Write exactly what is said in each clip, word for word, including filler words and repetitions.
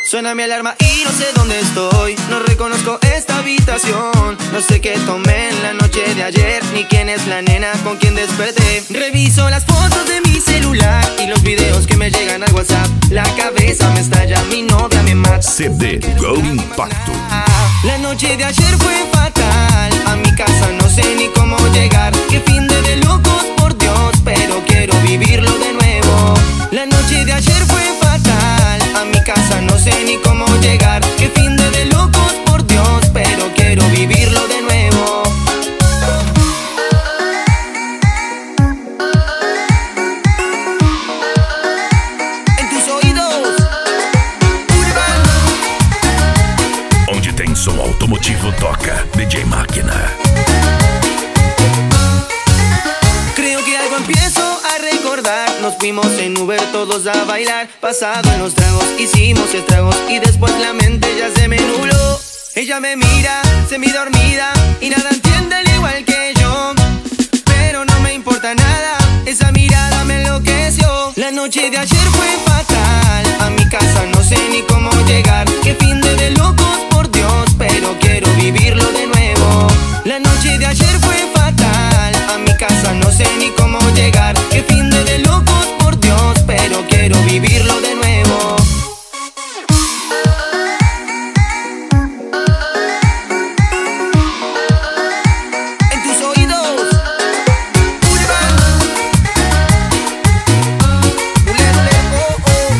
Suena mi alarma y no sé dónde estoy. No reconozco esta habitación. No sé qué tomé en la noche de ayer, ni quién es la nena con quien desperté. Reviso las fotos de mi celular y los videos que me llegan al WhatsApp. La cabeza me estalla, mi novia me mata. C D Go Impacto. La noche de ayer fue fatal. A mi casa no sé ni cómo llegar. Qué fin de, de locos, por Dios, pero quiero vivirlo de nuevo. La noche de ayer fue fatal. A mi casa no sé ni cómo llegar. Qué fin de, de locos, por Dios, pero quiero vivirlo de nuevo. En tus oídos, Urban. Onde tem som automotivo toca D J Máquina. Creo que algo empiezo a recordar. Nos fuimos en Uber todos a bailar. Pasado en los tragos, hicimos estragos y después la mente ya se me nubló. Ella me mira, semi dormida y nada entiende al igual que yo. Pero no me importa nada, esa mirada me enloqueció. La noche de ayer fue fatal. A mi casa no sé ni cómo llegar. Qué fin de, de locos, por Dios, pero quiero vivirlo de nuevo. La noche de ayer fue fatal. A mi casa no sé ni cómo llegar. Qué fin de, de locos, por Dios, pero quiero vivirlo de nuevo. En tus oídos, Urban. Ule, ule, oh, oh.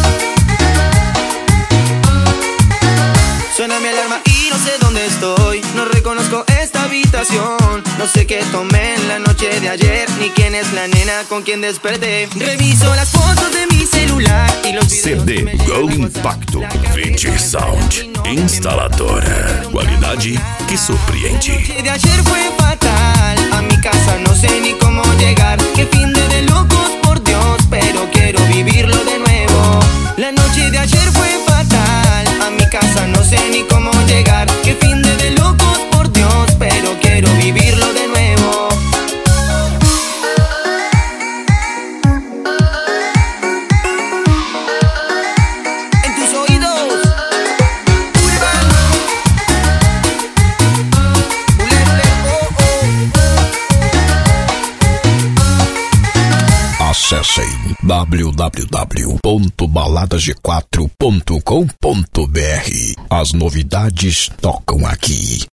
Suena mi alarma y no sé dónde estoy. No reconozco esta habitación. No sé qué tomé en la noche de ayer, ni quién es la nena con quien desperté. Reviso las fotos de mi celular y los C videos D que me Go llegan al Impacto. WhatsApp. Vinci Sound Instaladora. Qualidade que surpreende. La noche de ayer fue fatal. A mi casa no sé ni cómo llegar. Qué fin de, de locos, por Dios, pero quiero vivirlo de nuevo. La noche de ayer fue fatal. A mi casa no sé ni cómo llegar. Qué fin de, de locos, por Dios, pero quiero vivirlo de nuevo. En tus oídos, Urban. Ule, ule, oh, oh. Acessem w w w ponto baladas g quatro ponto com ponto b r. As novidades tocam aqui.